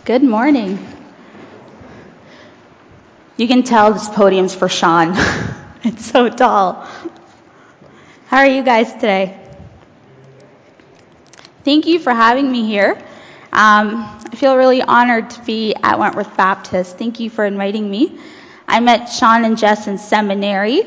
Good morning. You can tell this podium's for Sean. It's so tall. How are you guys today? Thank you for having me here. I feel really honored to be at Wentworth Baptist. Thank you for inviting me. I met Sean and Jess in seminary,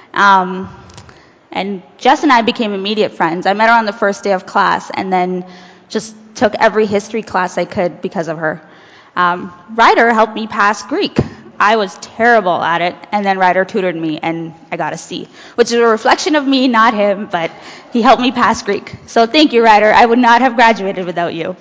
and Jess and I became immediate friends. I met her on the first day of class, and then just took every history class I could because of her. Ryder helped me pass Greek. I was terrible at it, and then Ryder tutored me, and I got a C, which is a reflection of me, not him, but he helped me pass Greek. So thank you, Ryder. I would not have graduated without you.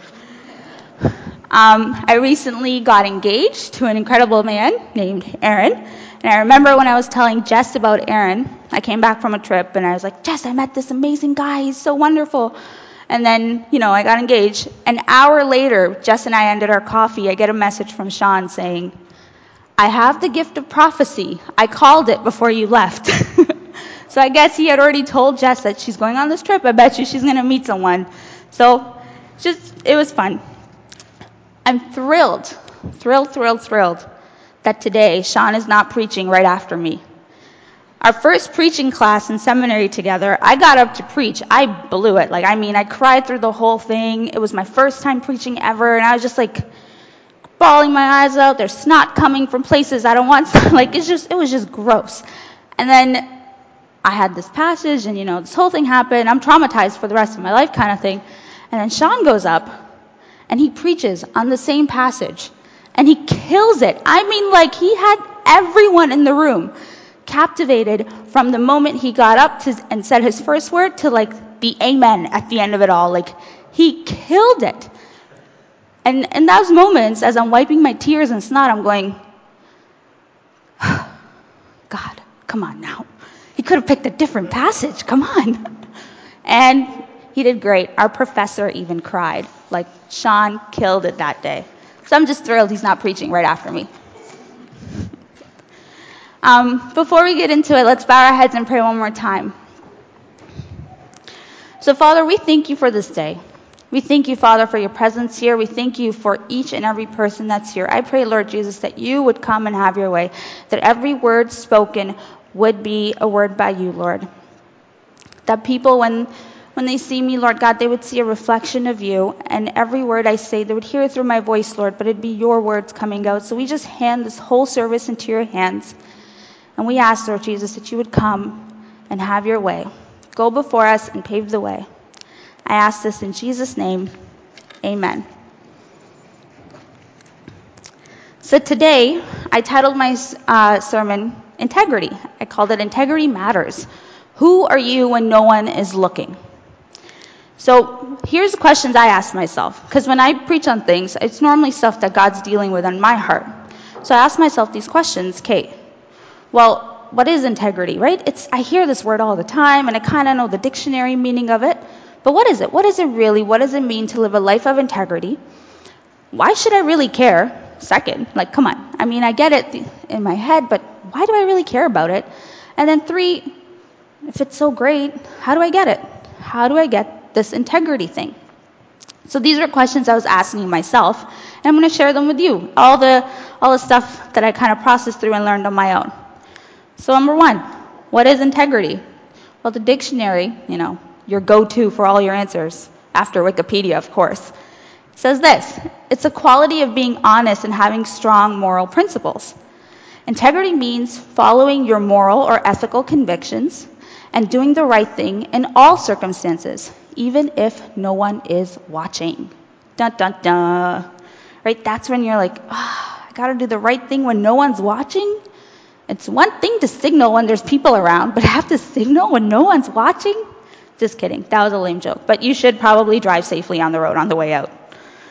I recently got engaged to an incredible man named Aaron, and I remember when I was telling Jess about Aaron, I came back from a trip, and I was like, Jess, I met this amazing guy. He's so wonderful. And then, I got engaged. An hour later, Jess and I ended our coffee. I get a message from Sean saying, I have the gift of prophecy. I called it before you left. So I guess he had already told Jess that she's going on this trip. I bet you she's going to meet someone. So it was fun. I'm thrilled that today Sean is not preaching right after me. Our first preaching class in seminary together, I got up to preach. I blew it. I cried through the whole thing. It was my first time preaching ever, and I was just bawling my eyes out. There's snot coming from places I don't want. It was just gross. And then I had this passage, and this whole thing happened. I'm traumatized for the rest of my life kind of thing. And then Sean goes up, and he preaches on the same passage, and he kills it. He had everyone in the room captivated from the moment he got up and said his first word to the amen at the end of it all. He killed it. And in those moments, as I'm wiping my tears and snot, I'm going, God, come on now. He could have picked a different passage. Come on. And he did great. Our professor even cried. Sean killed it that day. So I'm just thrilled he's not preaching right after me. Before we get into it, let's bow our heads and pray one more time. So, Father, we thank you for this day. We thank you, Father, for your presence here. We thank you for each and every person that's here. I pray, Lord Jesus, that you would come and have your way, that every word spoken would be a word by you, Lord. That people, when they see me, Lord God, they would see a reflection of you, and every word I say, they would hear it through my voice, Lord, but it'd be your words coming out. So we just hand this whole service into your hands. And we ask, Lord Jesus, that you would come and have your way. Go before us and pave the way. I ask this in Jesus' name. Amen. So today, I titled my sermon, Integrity. I called it Integrity Matters. Who are you when no one is looking? So here's the questions I ask myself. Because when I preach on things, it's normally stuff that God's dealing with in my heart. So I ask myself these questions. Kate, well, what is integrity, right? I hear this word all the time, and I kind of know the dictionary meaning of it. But what is it? What is it really? What does it mean to live a life of integrity? Why should I really care? Second, come on. I get it in my head, but why do I really care about it? And then 3, if it's so great, how do I get it? How do I get this integrity thing? So these are questions I was asking myself, and I'm going to share them with you. All the stuff that I kind of processed through and learned on my own. So number 1, what is integrity? Well, the dictionary, your go-to for all your answers, after Wikipedia, of course, says this: it's a quality of being honest and having strong moral principles. Integrity means following your moral or ethical convictions and doing the right thing in all circumstances, even if no one is watching. Dun, dun, dun. Right? That's when you're I got to do the right thing when no one's watching. It's one thing to signal when there's people around, but I have to signal when no one's watching? Just kidding. That was a lame joke. But you should probably drive safely on the road on the way out.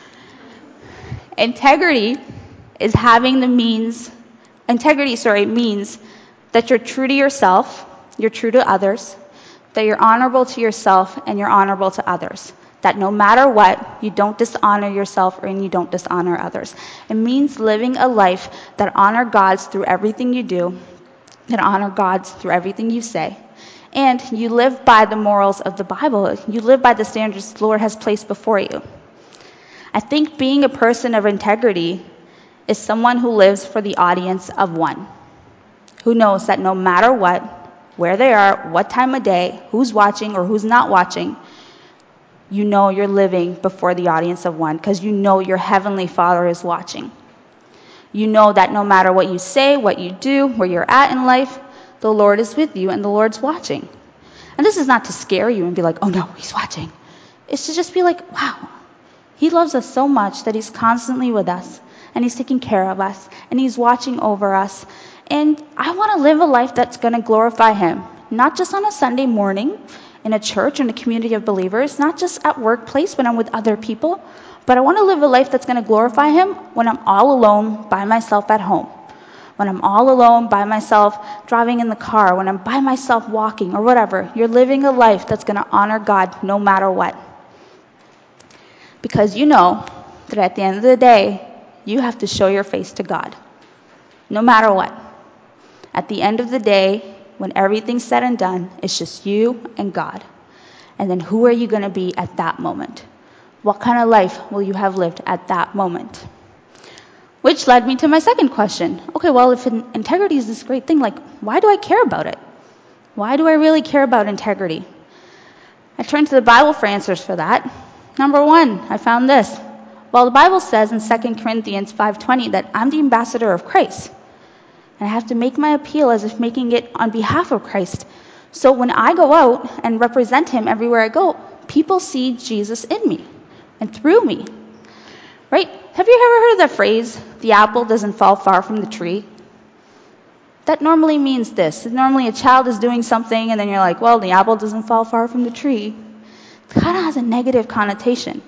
Integrity means that you're true to yourself, you're true to others, that you're honorable to yourself and you're honorable to others. That no matter what, you don't dishonor yourself and you don't dishonor others. It means living a life that honor God through everything you do, that honor God through everything you say. And you live by the morals of the Bible. You live by the standards the Lord has placed before you. I think being a person of integrity is someone who lives for the audience of one, who knows that no matter what, where they are, what time of day, who's watching or who's not watching, you know you're living before the audience of one because you know your heavenly Father is watching. You know that no matter what you say, what you do, where you're at in life, the Lord is with you and the Lord's watching. And this is not to scare you and be like, oh no, he's watching. It's to just be like, wow, he loves us so much that he's constantly with us and he's taking care of us and he's watching over us. And I want to live a life that's going to glorify him, not just on a Sunday morning in a church, in a community of believers, not just at workplace when I'm with other people, but I want to live a life that's going to glorify him when I'm all alone by myself at home, when I'm all alone by myself driving in the car, when I'm by myself walking or whatever. You're living a life that's going to honor God no matter what. Because you know that at the end of the day, you have to show your face to God, no matter what. At the end of the day, when everything's said and done, it's just you and God. And then who are you going to be at that moment? What kind of life will you have lived at that moment? Which led me to my second question. Okay, well, if integrity is this great thing, like, why do I care about it? Why do I really care about integrity? I turned to the Bible for answers for that. Number one, I found this. Well, the Bible says in 2 Corinthians 5:20 that I'm the ambassador of Christ. And I have to make my appeal as if making it on behalf of Christ. So when I go out and represent him everywhere I go, people see Jesus in me and through me. Right? Have you ever heard of that phrase, the apple doesn't fall far from the tree? That normally means this. Normally a child is doing something and then you're like, well, the apple doesn't fall far from the tree. It kind of has a negative connotation.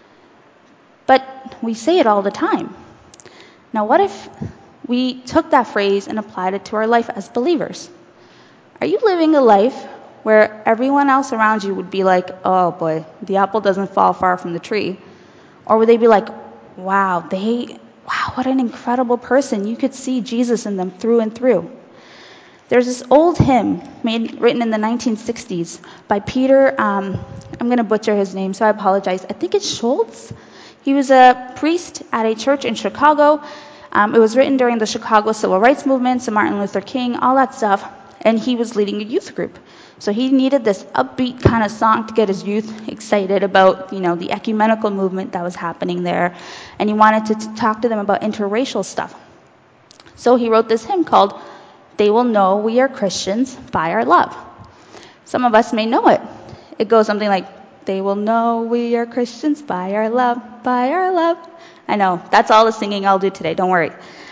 But we say it all the time. Now what if we took that phrase and applied it to our life as believers? Are you living a life where everyone else around you would be like, oh boy, the apple doesn't fall far from the tree? Or would they be like, wow, what an incredible person. You could see Jesus in them through and through. There's this old hymn written in the 1960s by Peter, I'm going to butcher his name, so I apologize. I think it's Schultz. He was a priest at a church in Chicago. It was written during the Chicago Civil Rights Movement, so Martin Luther King, all that stuff. And he was leading a youth group. So he needed this upbeat kind of song to get his youth excited about, the ecumenical movement that was happening there. And he wanted to talk to them about interracial stuff. So he wrote this hymn called, They Will Know We Are Christians by Our Love. Some of us may know it. It goes something like, they will know we are Christians by our love, by our love. I know, that's all the singing I'll do today, don't worry.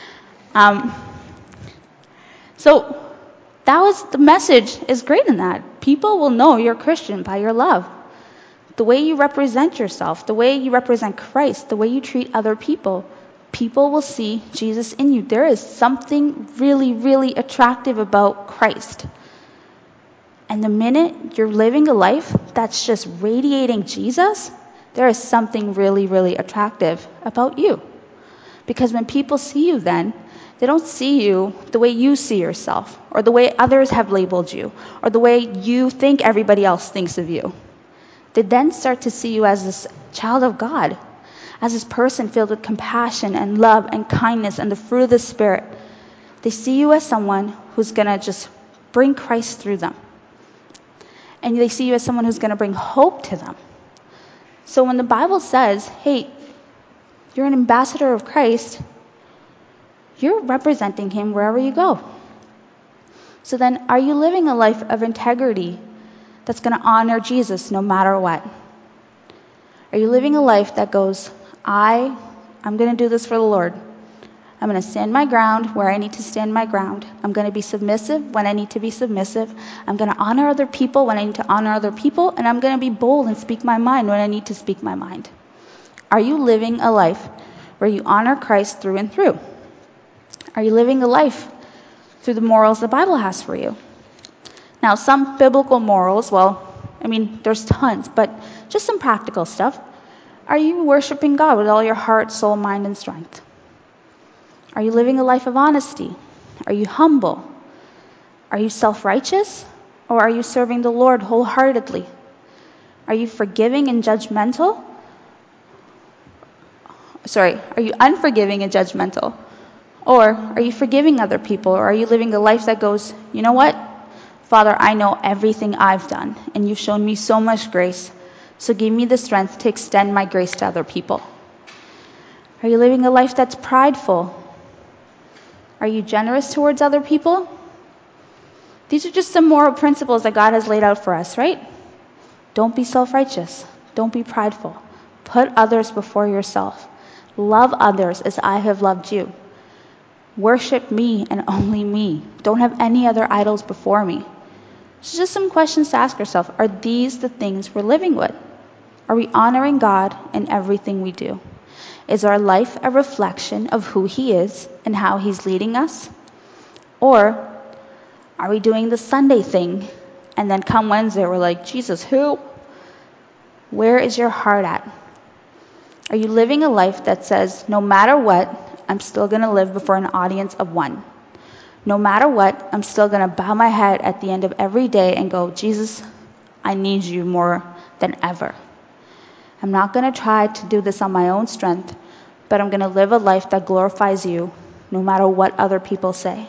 So the message is great in that. People will know you're Christian by your love. The way you represent yourself, the way you represent Christ, the way you treat other people, people will see Jesus in you. There is something really, really attractive about Christ. And the minute you're living a life that's just radiating Jesus, there is something really, really attractive about you. Because when people see you then, they don't see you the way you see yourself, or the way others have labeled you, or the way you think everybody else thinks of you. They then start to see you as this child of God, as this person filled with compassion and love and kindness and the fruit of the Spirit. They see you as someone who's going to just bring Christ through them. And they see you as someone who's going to bring hope to them. So when the Bible says, hey, you're an ambassador of Christ, you're representing him wherever you go. So then, are you living a life of integrity that's going to honor Jesus no matter what? Are you living a life that goes, I'm going to do this for the Lord. I'm going to stand my ground where I need to stand my ground. I'm going to be submissive when I need to be submissive. I'm going to honor other people when I need to honor other people. And I'm going to be bold and speak my mind when I need to speak my mind. Are you living a life where you honor Christ through and through? Are you living a life through the morals the Bible has for you? Now, some biblical morals, there's tons, but just some practical stuff. Are you worshiping God with all your heart, soul, mind, and strength? Are you living a life of honesty? Are you humble? Are you self-righteous? Or are you serving the Lord wholeheartedly? Are you forgiving and judgmental? Are you unforgiving and judgmental? Or are you forgiving other people? Or are you living a life that goes, you know what? Father, I know everything I've done, and you've shown me so much grace. So give me the strength to extend my grace to other people. Are you living a life that's prideful? Are you generous towards other people? These are just some moral principles that God has laid out for us, right? Don't be self-righteous. Don't be prideful. Put others before yourself. Love others as I have loved you. Worship me and only me. Don't have any other idols before me. So just some questions to ask yourself. Are these the things we're living with? Are we honoring God in everything we do? Is our life a reflection of who He is and how He's leading us? Or are we doing the Sunday thing and then come Wednesday we're like, Jesus, who? Where is your heart at? Are you living a life that says, no matter what, I'm still going to live before an audience of one? No matter what, I'm still going to bow my head at the end of every day and go, Jesus, I need you more than ever. I'm not going to try to do this on my own strength, but I'm going to live a life that glorifies you no matter what other people say.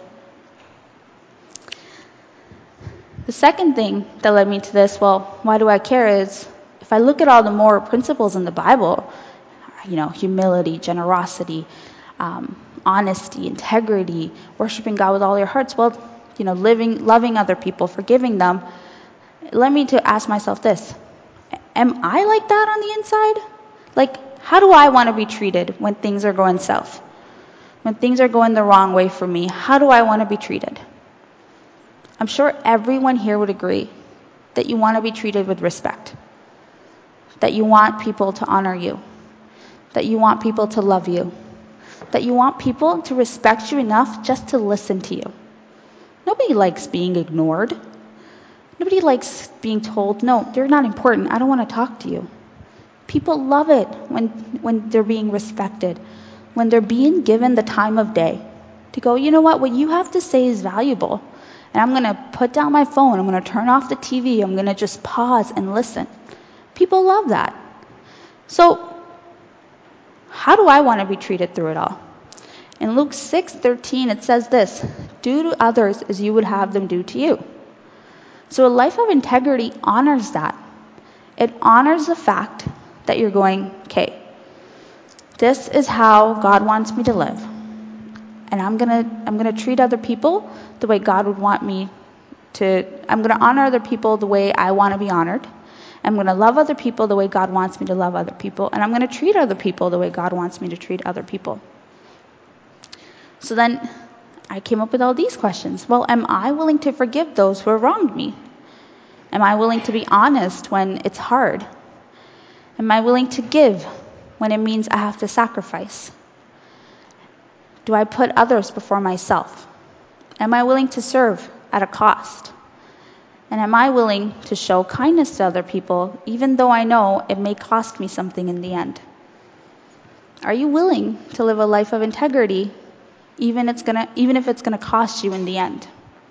The second thing that led me to this, why do I care, is if I look at all the moral principles in the Bible, humility, generosity, honesty, integrity, worshiping God with all your hearts, loving other people, forgiving them, it led me to ask myself this: am I like that on the inside? Like, how do I want to be treated when things are going south? When things are going the wrong way for me, how do I want to be treated? I'm sure everyone here would agree that you want to be treated with respect, that you want people to honor you, that you want people to love you, that you want people to respect you enough just to listen to you. Nobody likes being ignored. Nobody likes being told, no, you're not important, I don't want to talk to you. People love it when they're being respected, when they're being given the time of day to go, you know what you have to say is valuable. And I'm going to put down my phone, I'm going to turn off the TV, I'm going to just pause and listen. People love that. So, how do I want to be treated through it all? In Luke 6:13, it says this: do to others as you would have them do to you. So a life of integrity honors that. It honors the fact that you're going, okay, this is how God wants me to live. And I'm gonna treat other people the way God would want me to. I'm gonna honor other people the way I want to be honored. I'm gonna love other people the way God wants me to love other people. And I'm gonna treat other people the way God wants me to treat other people. So then I came up with all these questions. Am I willing to forgive those who have wronged me? Am I willing to be honest when it's hard? Am I willing to give when it means I have to sacrifice? Do I put others before myself? Am I willing to serve at a cost? And am I willing to show kindness to other people, even though I know it may cost me something in the end? Are you willing to live a life of integrity, even if it's gonna cost you in the end?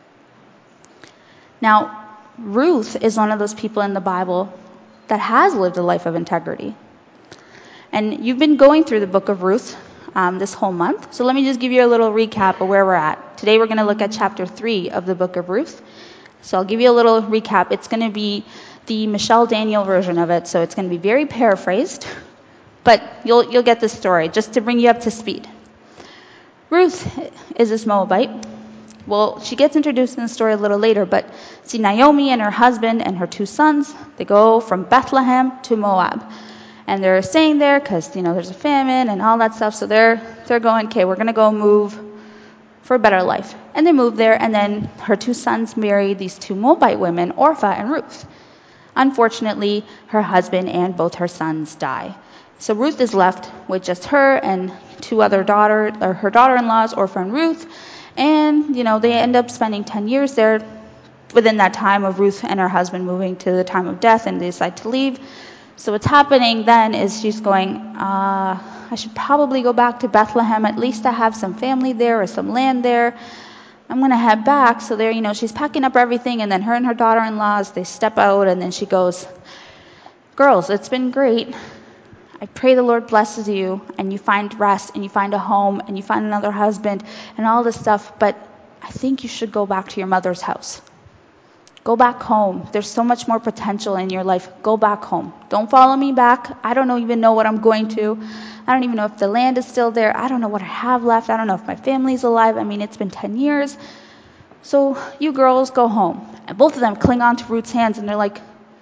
Now, Ruth is one of those people in the Bible that has lived a life of integrity. And you've been going through the book of Ruth this whole month. So let me just give you a little recap of where we're at. Today we're going to look at chapter 3 of the book of Ruth. So I'll give you a little recap. It's going to be the Michelle Daniel version of it, so it's going to be very paraphrased. But you'll get the story, just to bring you up to speed. Ruth is this Moabite. Well, she gets introduced in the story a little later, but see, Naomi and her husband and her 2 sons, they go from Bethlehem to Moab. And they're staying there because, there's a famine and all that stuff. So they're going, okay, we're going to go move for a better life. And they move there, and then her 2 sons marry these 2 Moabite women, Orpah and Ruth. Unfortunately, her husband and both her sons die. So Ruth is left with just her and 2 other her daughter-in-laws, Orpah and Ruth. And, they end up spending 10 years there. Within that time of Ruth and her husband moving to the time of death, and they decide to leave. So what's happening then is she's going, I should probably go back to Bethlehem. At least I have some family there or some land there. I'm going to head back. So there, she's packing up everything. And then her and her daughter-in-laws, they step out. And then she goes, girls, it's been great. I pray the Lord blesses you and you find rest and you find a home and you find another husband and all this stuff, but I think you should go back to your mother's house. Go back home. There's so much more potential in your life. Go back home. Don't follow me back. I don't even know what I'm going to. I don't even know if the land is still there. I don't know what I have left. I don't know if my family's alive. I mean, it's been 10 years. So you girls go home. And both of them cling on to Ruth's hands and they're like,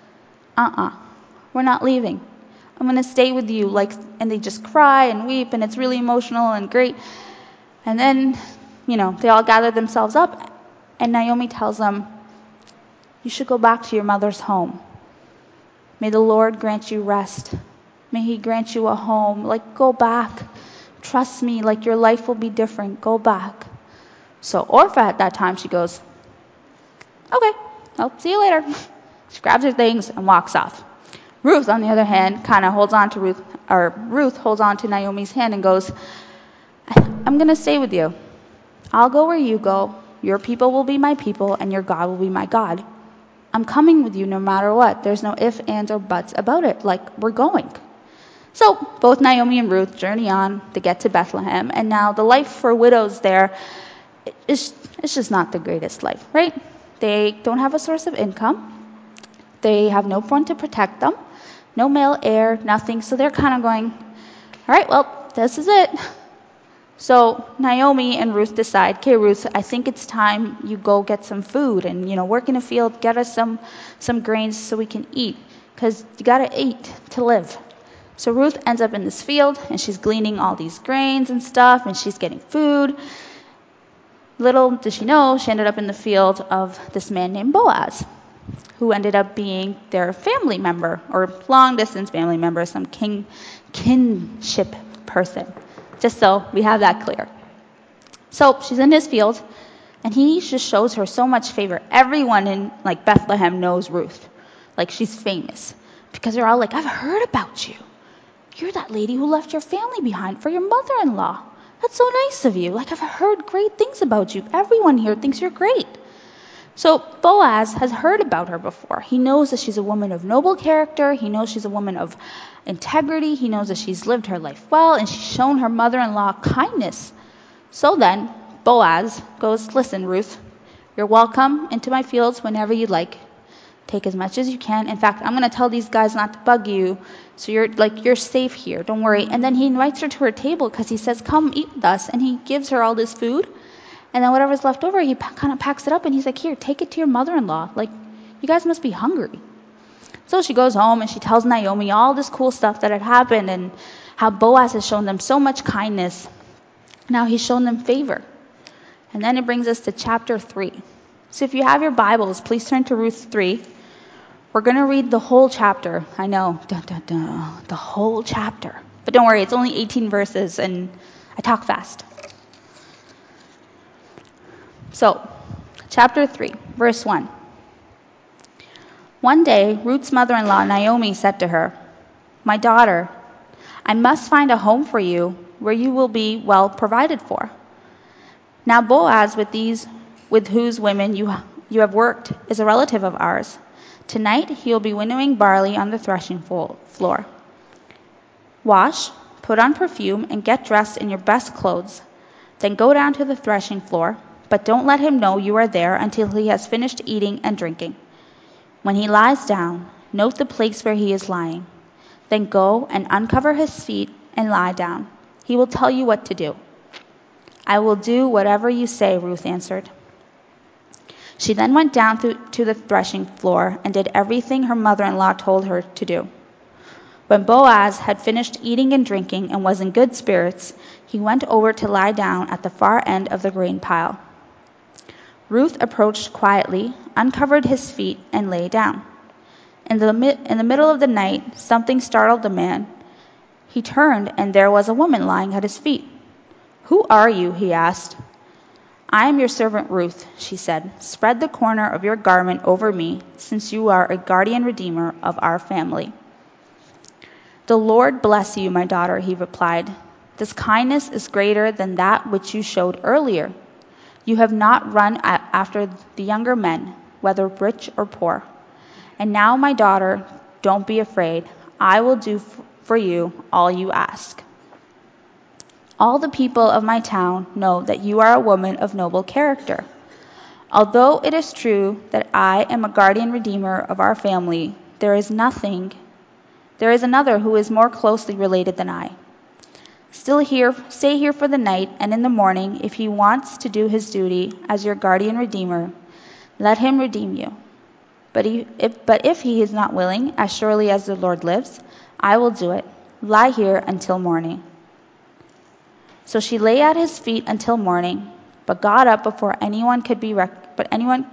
we're not leaving. I'm going to stay with you. And they just cry and weep and it's really emotional and great. And then, they all gather themselves up and Naomi tells them, you should go back to your mother's home. May the Lord grant you rest. May he grant you a home. Go back. Trust me, your life will be different. Go back. So Orpah at that time, she goes, okay, I'll see you later. She grabs her things and walks off. Ruth, on the other hand, kind of holds on to Ruth holds on to Naomi's hand and goes, I'm going to stay with you. I'll go where you go. Your people will be my people and your God will be my God. I'm coming with you no matter what. There's no ifs, ands, or buts about it. We're going. So both Naomi and Ruth journey on to get to Bethlehem. And now the life for widows there, it's just not the greatest life, right? They don't have a source of income. They have no one to protect them. No male heir, nothing. So they're kind of going, all right, well, this is it. So Naomi and Ruth decide, okay, Ruth, I think it's time you go get some food and, work in a field, get us some grains so we can eat, because you got to eat to live. So Ruth ends up in this field and she's gleaning all these grains and stuff and she's getting food. Little did she know, she ended up in the field of this man named Boaz, who ended up being their family member or long-distance family member, some kinship person. Just so we have that clear. So she's in his field, and he just shows her so much favor. Everyone in Bethlehem knows Ruth. She's famous. Because they're all like, I've heard about you. You're that lady who left your family behind for your mother-in-law. That's so nice of you. I've heard great things about you. Everyone here thinks you're great. So Boaz has heard about her before. He knows that she's a woman of noble character. He knows she's a woman of integrity. He knows that she's lived her life well, and she's shown her mother-in-law kindness. So then Boaz goes, listen, Ruth, you're welcome into my fields whenever you like. Take as much as you can. In fact, I'm going to tell these guys not to bug you, so you're safe here. Don't worry. And then he invites her to her table because he says, come eat with us. And he gives her all this food. And then whatever's left over, he kind of packs it up and he's like, here, take it to your mother-in-law. You guys must be hungry. So she goes home and she tells Naomi all this cool stuff that had happened and how Boaz has shown them so much kindness. Now he's shown them favor. And then it brings us to chapter 3. So if you have your Bibles, please turn to Ruth 3. We're going to read the whole chapter. I know, the whole chapter. But don't worry, it's only 18 verses and I talk fast. So, chapter 3, verse 1. One day, Ruth's mother-in-law, Naomi, said to her, my daughter, I must find a home for you where you will be well provided for. Now Boaz, with whose women you have worked, is a relative of ours. Tonight he will be winnowing barley on the threshing floor. Wash, put on perfume, and get dressed in your best clothes. Then go down to the threshing floor, but don't let him know you are there until he has finished eating and drinking. When he lies down, note the place where he is lying. Then go and uncover his feet and lie down. He will tell you what to do. I will do whatever you say, Ruth answered. She then went down to the threshing floor and did everything her mother-in-law told her to do. When Boaz had finished eating and drinking and was in good spirits, he went over to lie down at the far end of the grain pile. Ruth approached quietly, uncovered his feet, and lay down. In the middle of the night, something startled the man. He turned, and there was a woman lying at his feet. Who are you? He asked. I am your servant Ruth, she said. Spread the corner of your garment over me, since you are a guardian redeemer of our family. The Lord bless you, my daughter, he replied. This kindness is greater than that which you showed earlier. You have not run after the younger men, whether rich or poor. And now, my daughter, don't be afraid. I will do for you all you ask. All the people of my town know that you are a woman of noble character. Although it is true that I am a guardian redeemer of our family, there is another who is more closely related than I. Stay here for the night, and in the morning, if he wants to do his duty as your guardian redeemer, let him redeem you. But if he is not willing, as surely as the Lord lives, I will do it. Lie here until morning. So she lay at his feet until morning, but got up before anyone could be recognized,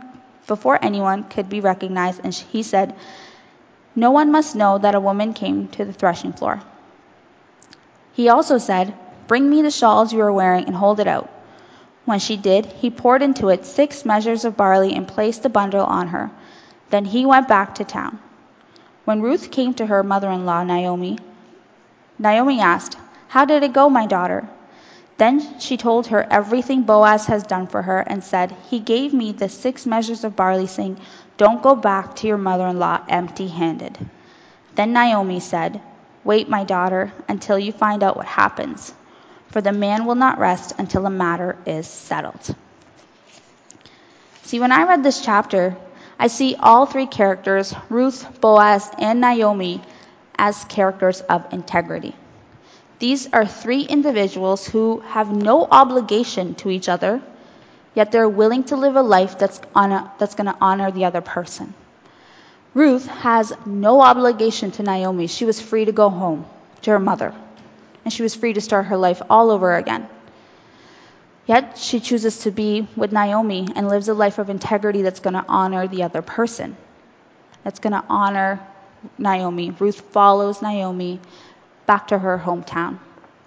and he said, "No one must know that a woman came to the threshing floor." He also said, "Bring me the shawls you are wearing and hold it out." When she did, he poured into it 6 measures of barley and placed the bundle on her. Then he went back to town. When Ruth came to her mother-in-law, Naomi asked, "How did it go, my daughter?" Then she told her everything Boaz has done for her and said, "He gave me the 6 measures of barley, saying, 'Don't go back to your mother-in-law empty-handed.'" Then Naomi said, "Wait, my daughter, until you find out what happens, for the man will not rest until the matter is settled." See, when I read this chapter, I see all 3 characters, Ruth, Boaz, and Naomi, as characters of integrity. These are 3 individuals who have no obligation to each other, yet they're willing to live a life that's going to honor the other person. Ruth has no obligation to Naomi. She was free to go home to her mother, and she was free to start her life all over again. Yet she chooses to be with Naomi and lives a life of integrity that's going to honor the other person, that's going to honor Naomi. Ruth follows Naomi back to her hometown.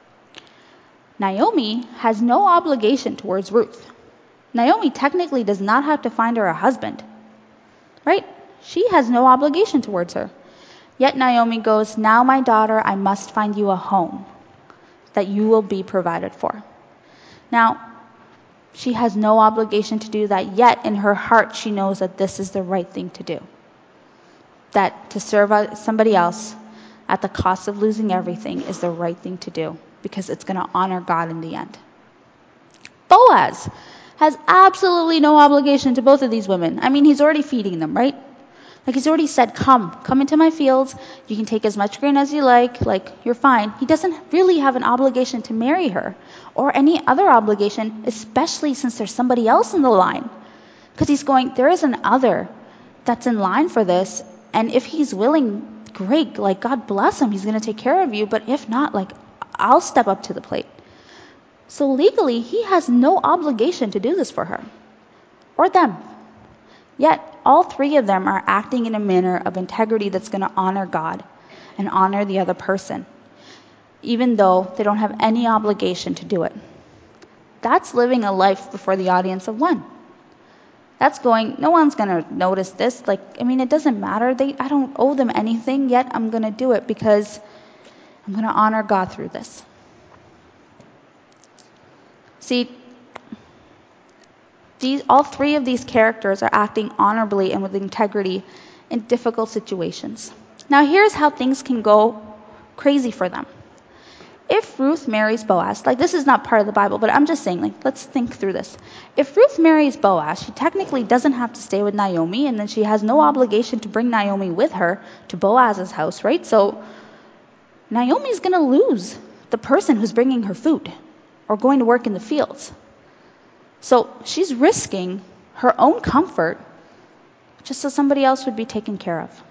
Naomi has no obligation towards Ruth. Naomi technically does not have to find her a husband, right? She has no obligation towards her. Yet Naomi goes, "Now, my daughter, I must find you a home that you will be provided for." Now, she has no obligation to do that, yet in her heart she knows that this is the right thing to do. That to serve somebody else at the cost of losing everything is the right thing to do, because it's going to honor God in the end. Boaz has absolutely no obligation to both of these women. I mean, he's already feeding them, right? Like, he's already said, come into my fields. You can take as much grain as you like, you're fine. He doesn't really have an obligation to marry her or any other obligation, especially since there's somebody else in the line. Because he's going, there is an other that's in line for this, and if he's willing, great, God bless him, he's going to take care of you, but if not, I'll step up to the plate. So legally, he has no obligation to do this for her or them. Yet, all 3 of them are acting in a manner of integrity that's going to honor God and honor the other person, even though they don't have any obligation to do it. That's living a life before the audience of one. That's going, no one's going to notice this. It doesn't matter. I don't owe them anything, yet I'm going to do it because I'm going to honor God through this. See, all 3 of these characters are acting honorably and with integrity in difficult situations. Now, here's how things can go crazy for them. If Ruth marries Boaz, this is not part of the Bible, but I'm just saying, let's think through this. If Ruth marries Boaz, she technically doesn't have to stay with Naomi, and then she has no obligation to bring Naomi with her to Boaz's house, right? So Naomi's going to lose the person who's bringing her food or going to work in the fields. So she's risking her own comfort just so somebody else would be taken care of.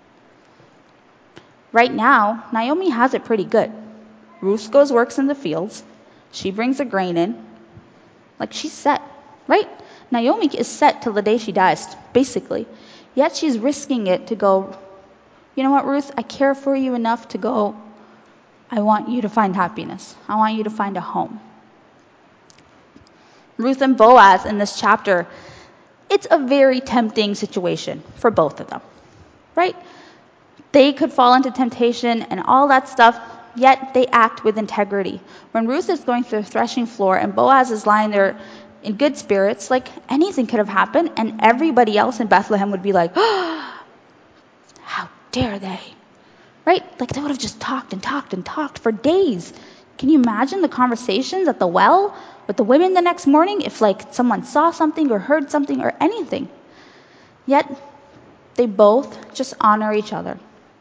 Right now, Naomi has it pretty good. Ruth works in the fields. She brings the grain in. She's set, right? Naomi is set till the day she dies, basically. Yet she's risking it to go, you know what, Ruth, I care for you enough to go, I want you to find happiness. I want you to find a home. Ruth and Boaz in this chapter, it's a very tempting situation for both of them, right? They could fall into temptation and all that stuff, yet they act with integrity. When Ruth is going through the threshing floor and Boaz is lying there in good spirits, anything could have happened, and everybody else in Bethlehem would be like, oh, how dare they? right? Like they would have just talked and talked and talked for days. Can you imagine the conversations at the well with the women the next morning if like someone saw something or heard something or anything? Yet they both just honor each other.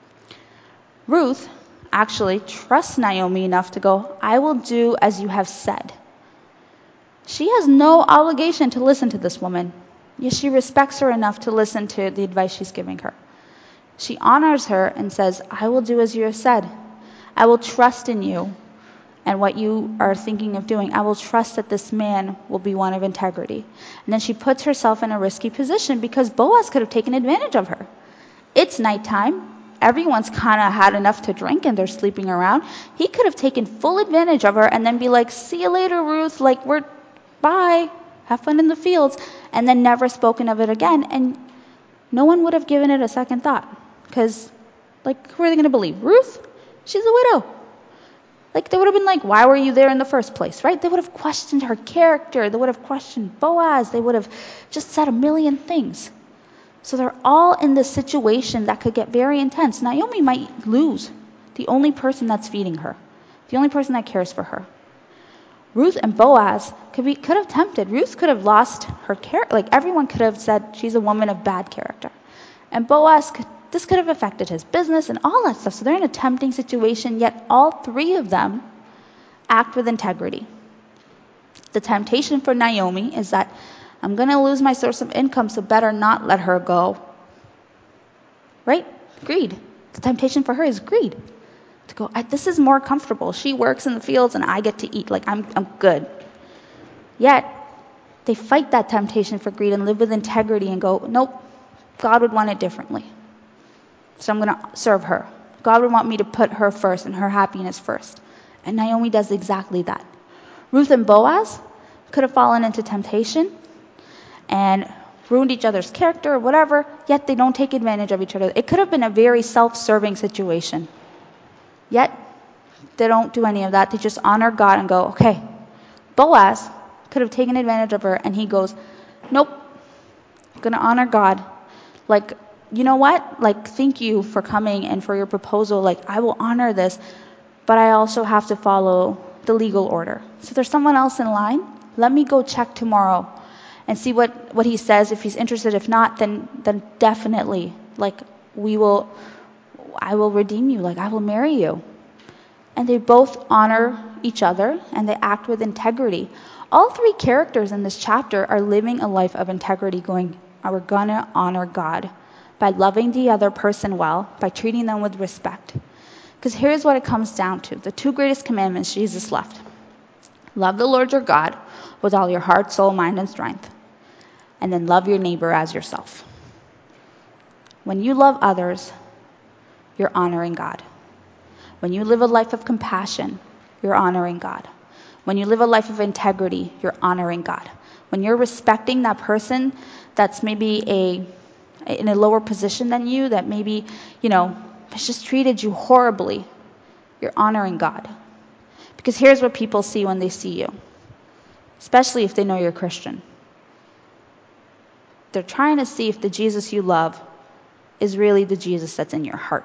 Ruth actually trusts Naomi enough to go, I will do as you have said. She has no obligation to listen to this woman, yet she respects her enough to listen to the advice she's giving her. She honors her and says, I will do as you have said. I will trust in you and what you are thinking of doing. I will trust that this man will be one of integrity. And then she puts herself in a risky position because Boaz could have taken advantage of her. It's nighttime. Everyone's kind of had enough to drink and they're sleeping around. He could have taken full advantage of her and then be like, see you later, Ruth. Like, bye. Have fun in the fields. And then never spoken of it again. And no one would have given it a second thought. Because, like, who are they going to believe? Ruth? She's a widow. Like, they would have been like, why were you there in the first place, right? They would have questioned her character. They would have questioned Boaz. They would have just said a million things. So they're all in this situation that could get very intense. Naomi might lose the only person that's feeding her, the only person that cares for her. Ruth and Boaz could have tempted. Ruth could have lost her character. Like, everyone could have said she's a woman of bad character. And Boaz this could have affected his business and all that stuff. So they're in a tempting situation, yet all three of them act with integrity. The temptation for Naomi is that I'm going to lose my source of income, so better not let her go. Right? Greed. The temptation for her is greed. To go, this is more comfortable. She works in the fields and I get to eat. Like, I'm good. Yet, they fight that temptation for greed and live with integrity and go, nope, God would want it differently. So I'm going to serve her. God would want me to put her first and her happiness first. And Naomi does exactly that. Ruth and Boaz could have fallen into temptation and ruined each other's character or whatever, yet they don't take advantage of each other. It could have been a very self-serving situation. Yet, they don't do any of that. They just honor God and go, okay. Boaz could have taken advantage of her and he goes, nope, I'm going to honor God. Like, you know what? Like, thank you for coming and for your proposal. Like, I will honor this, but I also have to follow the legal order. So there's someone else in line. Let me go check tomorrow and see what he says. If he's interested, if not, then definitely, like, I will redeem you. Like, I will marry you. And they both honor each other and they act with integrity. All three characters in this chapter are living a life of integrity, going, we're gonna honor God by loving the other person well, by treating them with respect. Because here's what it comes down to. The two greatest commandments Jesus left. Love the Lord your God with all your heart, soul, mind, and strength. And then love your neighbor as yourself. When you love others, you're honoring God. When you live a life of compassion, you're honoring God. When you live a life of integrity, you're honoring God. When you're respecting that person that's maybe in a lower position than you, that maybe, has just treated you horribly, you're honoring God. Because here's what people see when they see you, especially if they know you're Christian. They're trying to see if the Jesus you love is really the Jesus that's in your heart.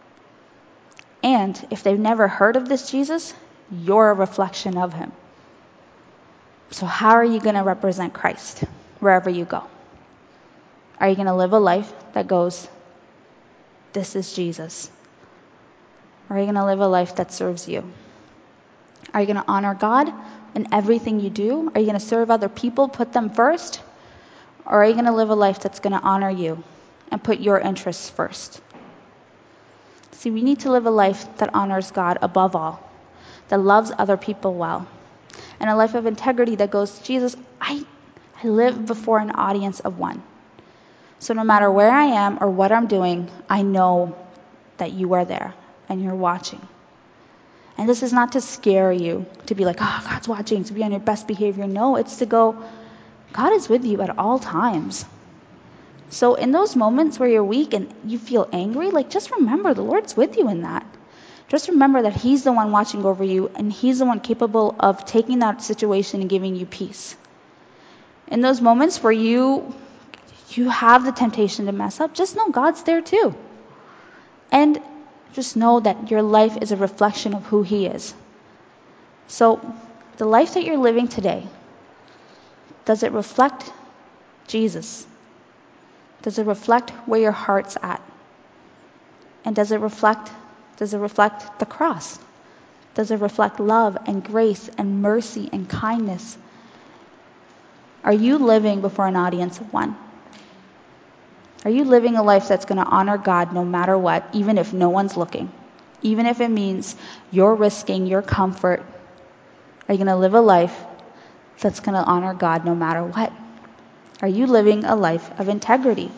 And if they've never heard of this Jesus, you're a reflection of him. So how are you going to represent Christ wherever you go? Are you going to live a life that goes, this is Jesus? Or are you going to live a life that serves you? Are you going to honor God in everything you do? Are you going to serve other people, put them first? Or are you going to live a life that's going to honor you and put your interests first? See, we need to live a life that honors God above all, that loves other people well, and a life of integrity that goes, Jesus, I live before an audience of one. So no matter where I am or what I'm doing, I know that you are there and you're watching. And this is not to scare you, to be like, God's watching, to be on your best behavior. No, it's to go, God is with you at all times. So in those moments where you're weak and you feel angry, just remember the Lord's with you in that. Just remember that he's the one watching over you and he's the one capable of taking that situation and giving you peace. In those moments where you have the temptation to mess up, just know God's there too. And Just know that your life is a reflection of who He is. So, the life that you're living today, does it reflect Jesus? Does it reflect where your heart's at? And does it reflect the cross? Does it reflect love and grace and mercy and kindness? Are you living before an audience of one? Are you living a life that's going to honor God no matter what, even if no one's looking? Even if it means you're risking your comfort? Are you going to live a life that's going to honor God no matter what? Are you living a life of integrity?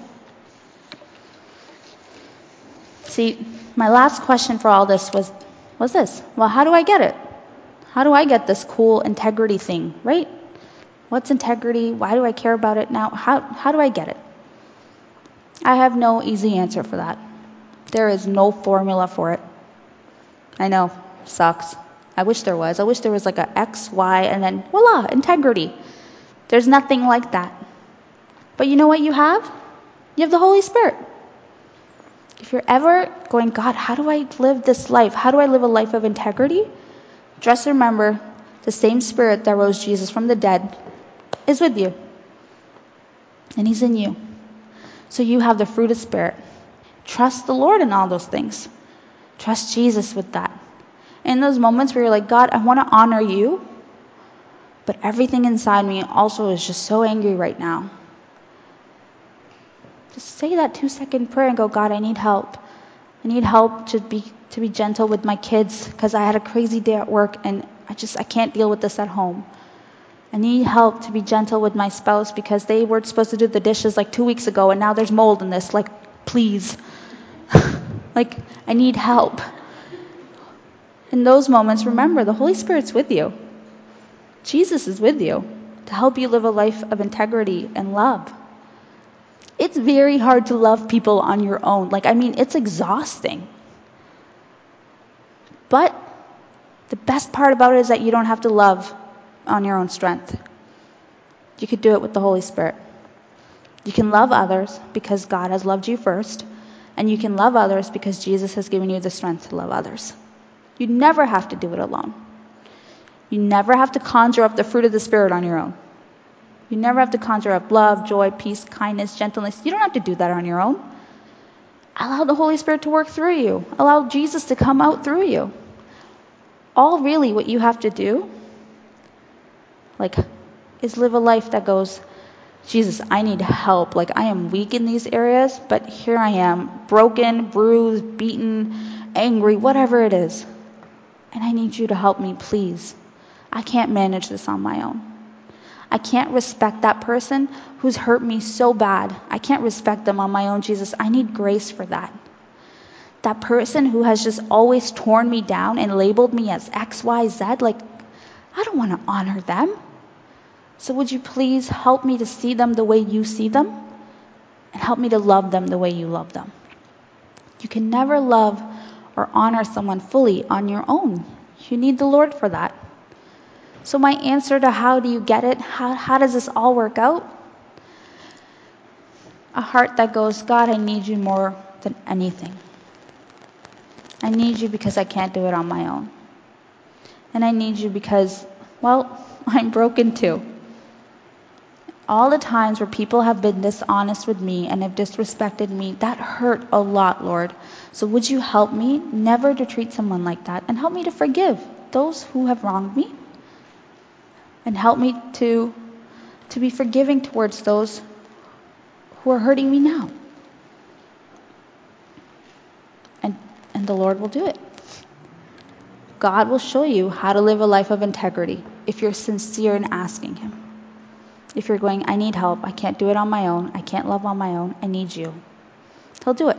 See, my last question for all this was this. Well, how do I get it? How do I get this cool integrity thing, right? What's integrity? Why do I care about it now? How do I get it? I have no easy answer for that. There is no formula for it. I know, sucks. I wish there was. I wish there was like a X, Y, and then voila, integrity. There's nothing like that. But you know what you have? You have the Holy Spirit. If you're ever going, God, how do I live this life? How do I live a life of integrity? Just remember, the same Spirit that rose Jesus from the dead is with you. And He's in you. So you have the fruit of Spirit. Trust the Lord in all those things. Trust Jesus with that. In those moments where you're like, God, I want to honor you, but everything inside me also is just so angry right now. Just say that 2-second prayer and go, God, I need help. I need help to be gentle with my kids because I had a crazy day at work and I can't deal with this at home. I need help to be gentle with my spouse because they were supposed to do the dishes like 2 weeks ago and now there's mold in this. Like, please. Like, I need help. In those moments, remember, the Holy Spirit's with you. Jesus is with you to help you live a life of integrity and love. It's very hard to love people on your own. It's exhausting. But the best part about it is that you don't have to love on your own strength. You could do it with the Holy Spirit. You can love others because God has loved you first, and you can love others because Jesus has given you the strength to love others. You never have to do it alone. You never have to conjure up the fruit of the Spirit on your own. You never have to conjure up love, joy, peace, kindness, gentleness. You don't have to do that on your own. Allow the Holy Spirit to work through you. Allow Jesus to come out through you. All really what you have to do is live a life that goes, Jesus, I need help. I am weak in these areas, but here I am, broken, bruised, beaten, angry, whatever it is. And I need you to help me, please. I can't manage this on my own. I can't respect that person who's hurt me so bad. I can't respect them on my own, Jesus. I need grace for that. That person who has just always torn me down and labeled me as X, Y, Z, I don't want to honor them. So would you please help me to see them the way you see them and help me to love them the way you love them? You can never love or honor someone fully on your own. You need the Lord for that. So my answer to how do you get it, how does this all work out? A heart that goes, God, I need you more than anything. I need you because I can't do it on my own. And I need you because, I'm broken too. All the times where people have been dishonest with me and have disrespected me, that hurt a lot, Lord. So would you help me never to treat someone like that and help me to forgive those who have wronged me and help me to be forgiving towards those who are hurting me now. And the Lord will do it. God will show you how to live a life of integrity if you're sincere in asking Him. If you're going, I need help, I can't do it on my own, I can't love on my own, I need you. He'll do it.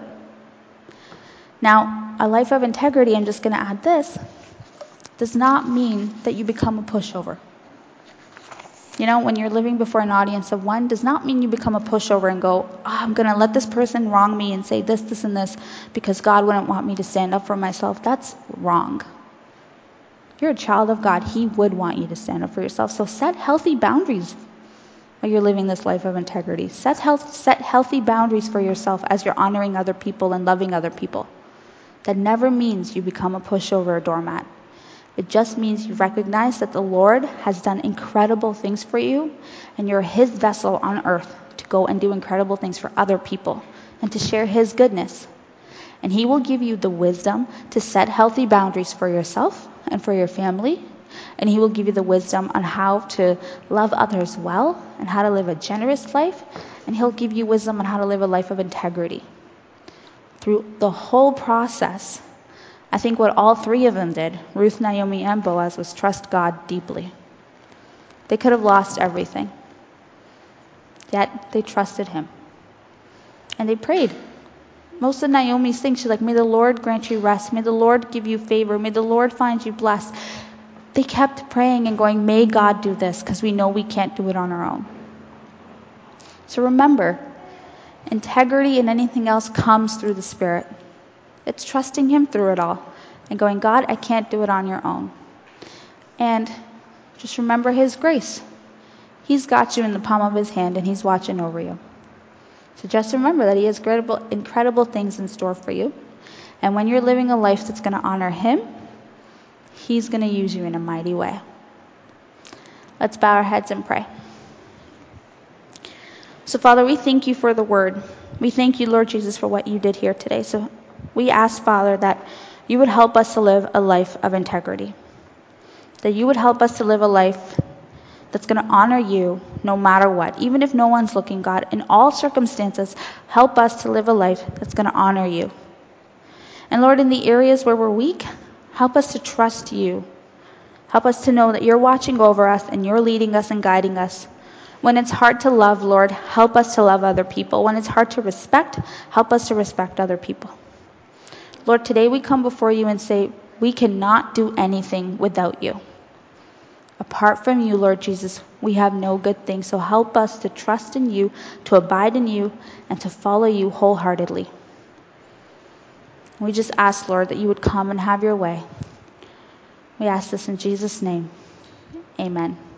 Now, a life of integrity, I'm just going to add this, does not mean that you become a pushover. When you're living before an audience of one, does not mean you become a pushover and go, I'm going to let this person wrong me and say this, this, and this because God wouldn't want me to stand up for myself. That's wrong. You're a child of God. He would want you to stand up for yourself. So set healthy boundaries while you're living this life of integrity. Set healthy boundaries for yourself as you're honoring other people and loving other people. That never means you become a pushover or doormat. It just means you recognize that the Lord has done incredible things for you, and you're His vessel on earth to go and do incredible things for other people and to share His goodness. And He will give you the wisdom to set healthy boundaries for yourself and for your family. And He will give you the wisdom on how to love others well and how to live a generous life. And He'll give you wisdom on how to live a life of integrity. Through the whole process, I think what all three of them did, Ruth, Naomi, and Boaz, was trust God deeply. They could have lost everything. Yet they trusted Him. And they prayed. Most of Naomi's things, she's like, may the Lord grant you rest. May the Lord give you favor. May the Lord find you blessed. They kept praying and going, may God do this, because we know we can't do it on our own. So remember, integrity and anything else comes through the Spirit. It's trusting Him through it all and going, God, I can't do it on your own. And just remember His grace. He's got you in the palm of His hand and He's watching over you. So just remember that He has incredible things in store for you. And when you're living a life that's going to honor Him, He's going to use you in a mighty way. Let's bow our heads and pray. So Father, we thank You for the word. We thank You, Lord Jesus, for what You did here today. So we ask, Father, that You would help us to live a life of integrity. That You would help us to live a life that's going to honor You no matter what. Even if no one's looking, God, in all circumstances, help us to live a life that's going to honor You. And Lord, in the areas where we're weak, help us to trust You. Help us to know that You're watching over us and You're leading us and guiding us. When it's hard to love, Lord, help us to love other people. When it's hard to respect, help us to respect other people. Lord, today we come before You and say, we cannot do anything without You. Apart from You, Lord Jesus, we have no good thing. So help us to trust in You, to abide in You, and to follow You wholeheartedly. We just ask, Lord, that You would come and have Your way. We ask this in Jesus' name. Amen.